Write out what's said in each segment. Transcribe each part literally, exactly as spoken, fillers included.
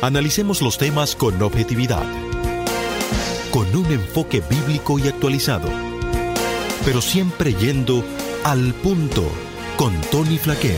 Analicemos los temas con objetividad, con un enfoque bíblico y actualizado, pero siempre yendo al punto con Tony Flaquer.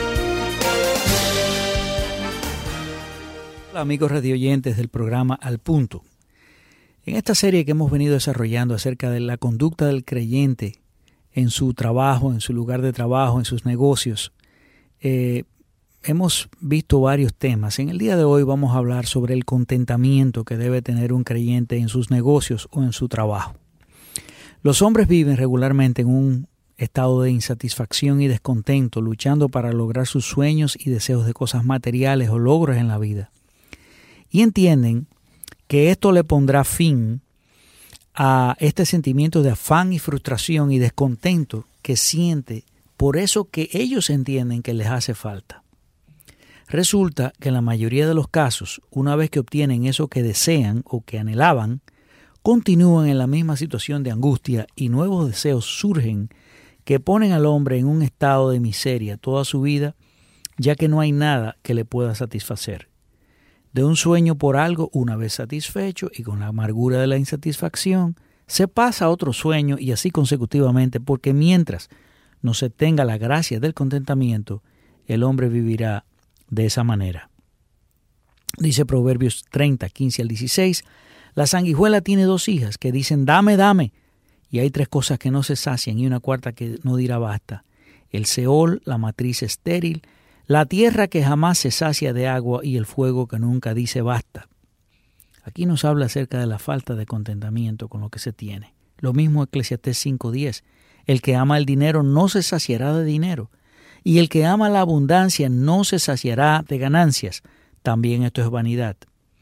Hola amigos radioyentes del programa Al Punto. En esta serie que hemos venido desarrollando acerca de la conducta del creyente en su trabajo, en su lugar de trabajo, en sus negocios, eh, hemos visto varios temas. En el día de hoy vamos a hablar sobre el contentamiento que debe tener un creyente en sus negocios o en su trabajo. Los hombres viven regularmente en un estado de insatisfacción y descontento, luchando para lograr sus sueños y deseos de cosas materiales o logros en la vida. Y entienden que esto le pondrá fin a este sentimiento de afán y frustración y descontento que siente por eso que ellos entienden que les hace falta. Resulta que en la mayoría de los casos, una vez que obtienen eso que desean o que anhelaban, continúan en la misma situación de angustia y nuevos deseos surgen que ponen al hombre en un estado de miseria toda su vida, ya que no hay nada que le pueda satisfacer. De un sueño por algo, una vez satisfecho y con la amargura de la insatisfacción, se pasa a otro sueño y así consecutivamente, porque mientras no se tenga la gracia del contentamiento, el hombre vivirá de esa manera. Dice Proverbios treinta, quince al dieciséis, la sanguijuela tiene dos hijas que dicen dame, dame, y hay tres cosas que no se sacian y una cuarta que no dirá basta: el Seol, la matriz estéril, la tierra que jamás se sacia de agua y el fuego que nunca dice basta. Aquí nos habla acerca de la falta de contentamiento con lo que se tiene. Lo mismo Eclesiastés cinco diez, el que ama el dinero no se saciará de dinero, y el que ama la abundancia no se saciará de ganancias. También esto es vanidad.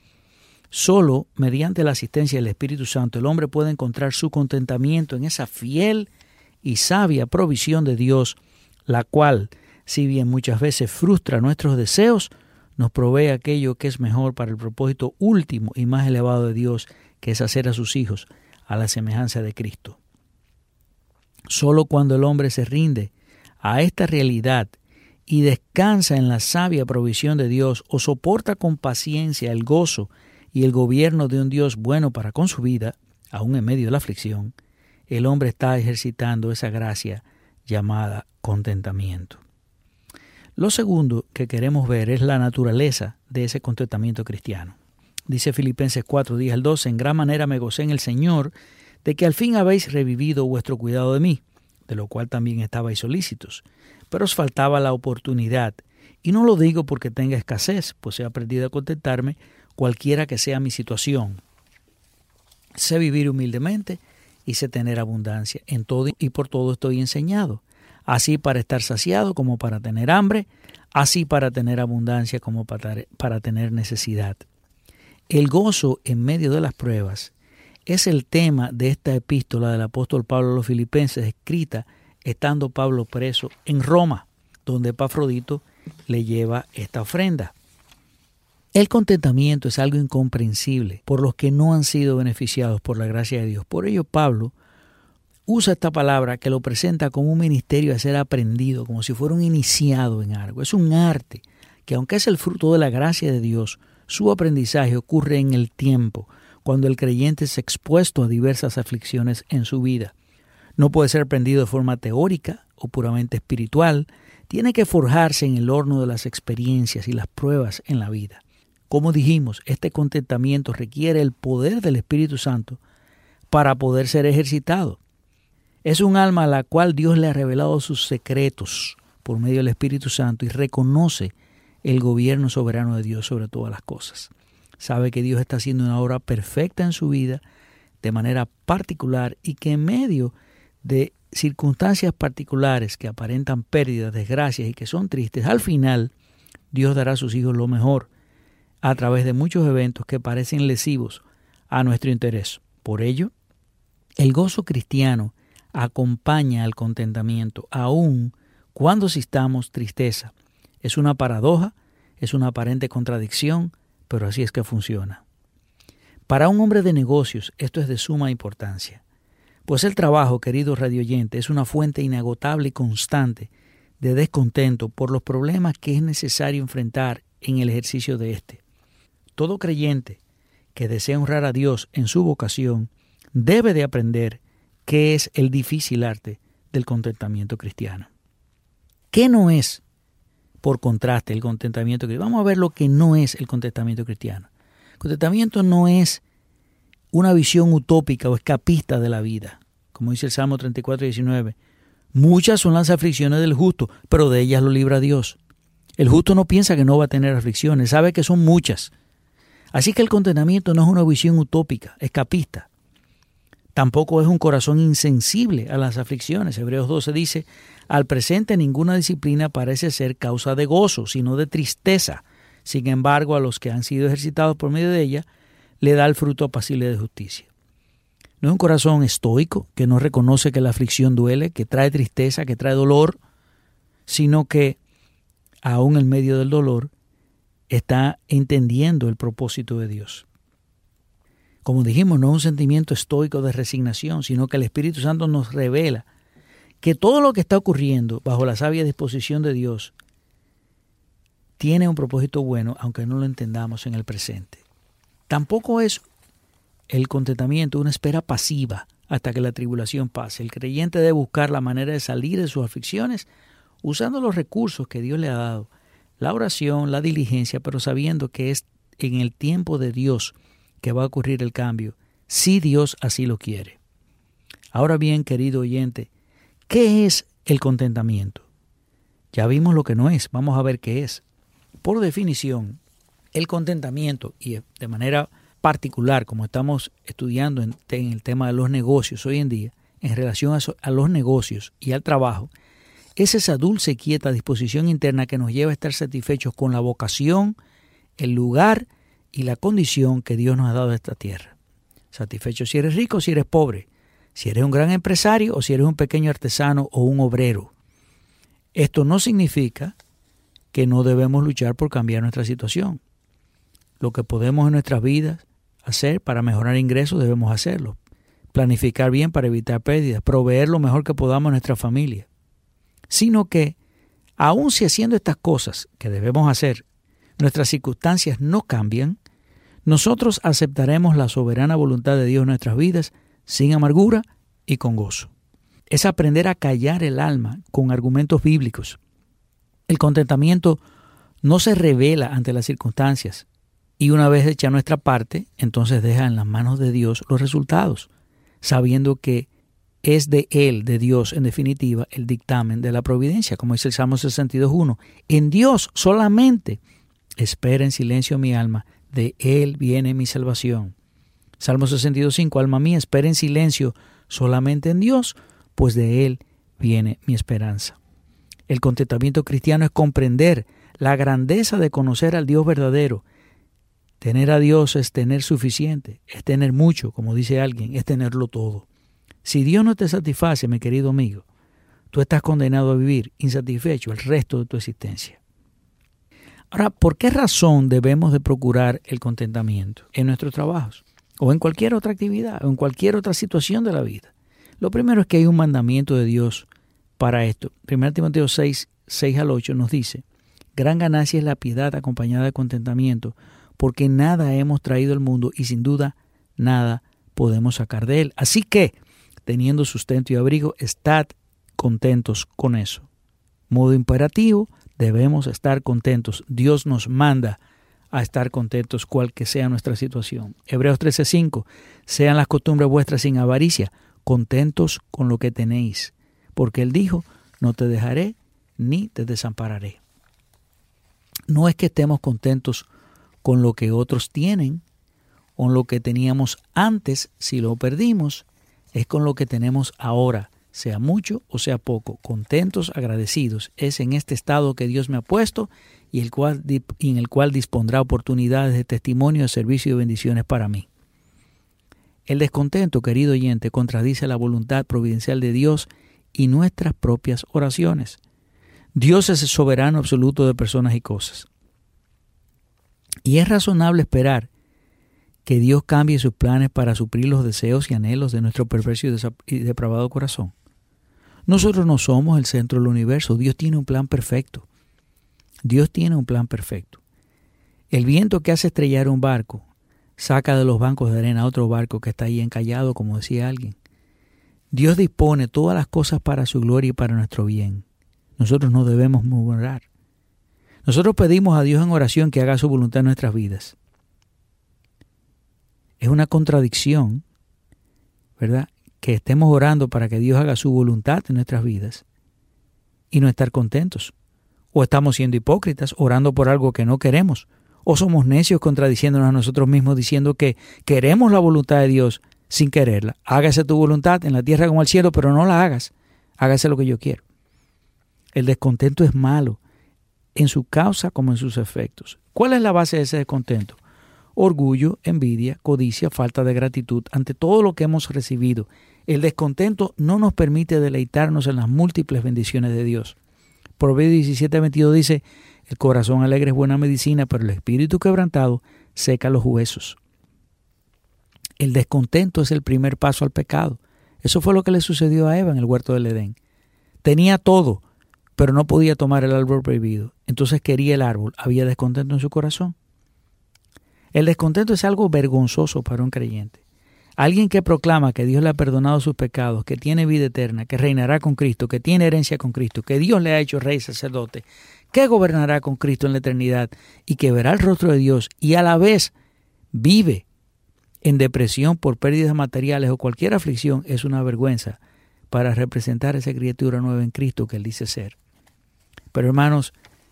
Solo mediante la asistencia del Espíritu Santo el hombre puede encontrar su contentamiento en esa fiel y sabia provisión de Dios, la cual, si bien muchas veces frustra nuestros deseos, nos provee aquello que es mejor para el propósito último y más elevado de Dios, que es hacer a sus hijos a la semejanza de Cristo. Solo cuando el hombre se rinde a esta realidad y descansa en la sabia provisión de Dios o soporta con paciencia el gozo y el gobierno de un Dios bueno para con su vida, aun en medio de la aflicción, el hombre está ejercitando esa gracia llamada contentamiento. Lo segundo que queremos ver es la naturaleza de ese contentamiento cristiano. Dice Filipenses cuatro, diez al doce, en gran manera me gocé en el Señor de que al fin habéis revivido vuestro cuidado de mí, de lo cual también estabais solícitos, pero os faltaba la oportunidad. Y no lo digo porque tenga escasez, pues he aprendido a contentarme cualquiera que sea mi situación. Sé vivir humildemente y sé tener abundancia. En todo y por todo estoy enseñado, así para estar saciado como para tener hambre, así para tener abundancia como para, para tener necesidad. El gozo en medio de las pruebas es el tema de esta epístola del apóstol Pablo a los Filipenses, escrita estando Pablo preso en Roma, donde Epafrodito le lleva esta ofrenda. El contentamiento es algo incomprensible por los que no han sido beneficiados por la gracia de Dios. Por ello Pablo usa esta palabra que lo presenta como un ministerio a ser aprendido, como si fuera un iniciado en algo. Es un arte que, aunque es el fruto de la gracia de Dios, su aprendizaje ocurre en el tiempo, cuando el creyente es expuesto a diversas aflicciones en su vida. No puede ser aprendido de forma teórica o puramente espiritual, tiene que forjarse en el horno de las experiencias y las pruebas en la vida. Como dijimos, este contentamiento requiere el poder del Espíritu Santo para poder ser ejercitado. Es un alma a la cual Dios le ha revelado sus secretos por medio del Espíritu Santo y reconoce el gobierno soberano de Dios sobre todas las cosas. Sabe que Dios está haciendo una obra perfecta en su vida de manera particular y que en medio de circunstancias particulares que aparentan pérdidas, desgracias y que son tristes, al final Dios dará a sus hijos lo mejor a través de muchos eventos que parecen lesivos a nuestro interés. Por ello, el gozo cristiano acompaña al contentamiento, aun cuando sintamos tristeza. Es una paradoja, es una aparente contradicción, pero así es que funciona. Para un hombre de negocios esto es de suma importancia, pues el trabajo, querido radioyente, es una fuente inagotable y constante de descontento por los problemas que es necesario enfrentar en el ejercicio de éste. todo creyente que desea honrar a Dios en su vocación debe de aprender qué es el difícil arte del contentamiento cristiano. ¿Qué no es, por contraste, el contentamiento cristiano? Vamos a ver lo que no es el contentamiento cristiano. El contentamiento no es una visión utópica o escapista de la vida. Como dice el Salmo treinta y cuatro, diecinueve, muchas son las aflicciones del justo, pero de ellas lo libra Dios. El justo no piensa que no va a tener aflicciones, sabe que son muchas. Así que el contentamiento no es una visión utópica, escapista. Tampoco es un corazón insensible a las aflicciones. Hebreos doce dice, al presente ninguna disciplina parece ser causa de gozo, sino de tristeza. Sin embargo, a los que han sido ejercitados por medio de ella, le da el fruto apacible de justicia. No es un corazón estoico, que no reconoce que la aflicción duele, que trae tristeza, que trae dolor, sino que, aún en medio del dolor, está entendiendo el propósito de Dios. Como dijimos, no es un sentimiento estoico de resignación, sino que el Espíritu Santo nos revela que todo lo que está ocurriendo bajo la sabia disposición de Dios tiene un propósito bueno, aunque no lo entendamos en el presente. Tampoco es el contentamiento una espera pasiva hasta que la tribulación pase. El creyente debe buscar la manera de salir de sus aflicciones usando los recursos que Dios le ha dado, la oración, la diligencia, pero sabiendo que es en el tiempo de Dios que va a ocurrir el cambio, si Dios así lo quiere. Ahora bien, querido oyente, ¿qué es el contentamiento? Ya vimos lo que no es, vamos a ver qué es. Por definición, el contentamiento, y de manera particular, como estamos estudiando en, en el tema de los negocios hoy en día, en relación a, a los negocios y al trabajo, es esa dulce y quieta disposición interna que nos lleva a estar satisfechos con la vocación, el lugar y la condición que Dios nos ha dado a esta tierra. Satisfecho si eres rico o si eres pobre, si eres un gran empresario o si eres un pequeño artesano o un obrero. Esto no significa que no debemos luchar por cambiar nuestra situación. Lo que podemos en nuestras vidas hacer para mejorar ingresos debemos hacerlo. Planificar bien para evitar pérdidas, proveer lo mejor que podamos a nuestra familia. Sino que, aun si haciendo estas cosas que debemos hacer, nuestras circunstancias no cambian, nosotros aceptaremos la soberana voluntad de Dios en nuestras vidas sin amargura y con gozo. Es aprender a callar el alma con argumentos bíblicos. El contentamiento no se revela ante las circunstancias y una vez hecha nuestra parte, entonces deja en las manos de Dios los resultados, sabiendo que es de Él, de Dios, en definitiva, el dictamen de la providencia, como dice el Salmo sesenta y dos uno. En Dios solamente espera en silencio mi alma, de Él viene mi salvación. Salmo sesenta y dos cinco, alma mía, espera en silencio solamente en Dios, pues de Él viene mi esperanza. El contentamiento cristiano es comprender la grandeza de conocer al Dios verdadero. Tener a Dios es tener suficiente, es tener mucho, como dice alguien, es tenerlo todo. Si Dios no te satisface, mi querido amigo, tú estás condenado a vivir insatisfecho el resto de tu existencia. Ahora, ¿por qué razón debemos de procurar el contentamiento en nuestros trabajos o en cualquier otra actividad o en cualquier otra situación de la vida? Lo primero es que hay un mandamiento de Dios para esto. primera Timoteo seis, seis al ocho nos dice, gran ganancia es la piedad acompañada de contentamiento, porque nada hemos traído al mundo y sin duda nada podemos sacar de él. Así que, teniendo sustento y abrigo, estad contentos con eso. Modo imperativo, debemos estar contentos. Dios nos manda a estar contentos cual que sea nuestra situación. Hebreos trece cinco, sean las costumbres vuestras sin avaricia, contentos con lo que tenéis, porque Él dijo, no te dejaré ni te desampararé. No es que estemos contentos con lo que otros tienen, con lo que teníamos antes si lo perdimos, es con lo que tenemos ahora, sea mucho o sea poco, contentos, agradecidos. Es en este estado que Dios me ha puesto y el cual, y en el cual dispondrá oportunidades de testimonio, de servicio y bendiciones para mí. El descontento, querido oyente, contradice la voluntad providencial de Dios y nuestras propias oraciones. Dios es el soberano absoluto de personas y cosas. Y es razonable esperar que Dios cambie sus planes para suplir los deseos y anhelos de nuestro perverso y depravado corazón. Nosotros no somos el centro del universo. Dios tiene un plan perfecto. Dios tiene un plan perfecto. El viento que hace estrellar un barco saca de los bancos de arena otro barco que está ahí encallado, como decía alguien. Dios dispone todas las cosas para su gloria y para nuestro bien. Nosotros no debemos murmurar. Nosotros pedimos a Dios en oración que haga su voluntad en nuestras vidas. Es una contradicción, ¿verdad?, que estemos orando para que Dios haga su voluntad en nuestras vidas y no estar contentos. O estamos siendo hipócritas, orando por algo que no queremos. O somos necios contradiciéndonos a nosotros mismos diciendo que queremos la voluntad de Dios sin quererla. Hágase tu voluntad en la tierra como en el cielo, pero no la hagas. Hágase lo que yo quiero. El descontento es malo en su causa como en sus efectos. ¿Cuál es la base de ese descontento? Orgullo, envidia, codicia, falta de gratitud ante todo lo que hemos recibido. El descontento no nos permite deleitarnos en las múltiples bendiciones de Dios. Proverbios diecisiete veintidós dice, el corazón alegre es buena medicina, pero el espíritu quebrantado seca los huesos. El descontento es el primer paso al pecado. Eso fue lo que le sucedió a Eva en el huerto del Edén. Tenía todo, pero no podía tomar el árbol prohibido. Entonces quería el árbol. Había descontento en su corazón. El descontento es algo vergonzoso para un creyente. Alguien que proclama que Dios le ha perdonado sus pecados, que tiene vida eterna, que reinará con Cristo, que tiene herencia con Cristo, que Dios le ha hecho rey y sacerdote, que gobernará con Cristo en la eternidad y que verá el rostro de Dios y a la vez vive en depresión por pérdidas materiales o cualquier aflicción, es una vergüenza para representar a esa criatura nueva en Cristo que Él dice ser. Pero hermanos,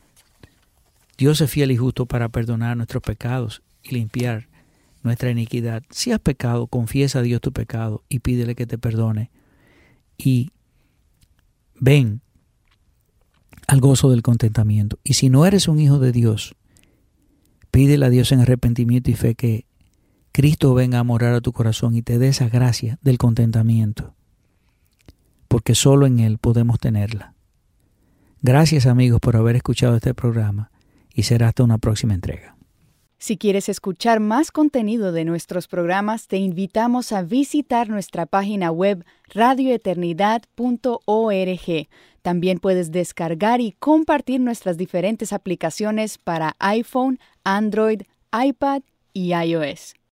Dios es fiel y justo para perdonar nuestros pecados y limpiar nuestra iniquidad. Si has pecado, confiesa a Dios tu pecado y pídele que te perdone. Y ven al gozo del contentamiento. Y si no eres un hijo de Dios, pídele a Dios en arrepentimiento y fe que Cristo venga a morar a tu corazón y te dé esa gracia del contentamiento. Porque solo en Él podemos tenerla. Gracias amigos por haber escuchado este programa y será hasta una próxima entrega. Si quieres escuchar más contenido de nuestros programas, te invitamos a visitar nuestra página web radio eternidad punto org. También puedes descargar y compartir nuestras diferentes aplicaciones para iPhone, Android, iPad y iOS.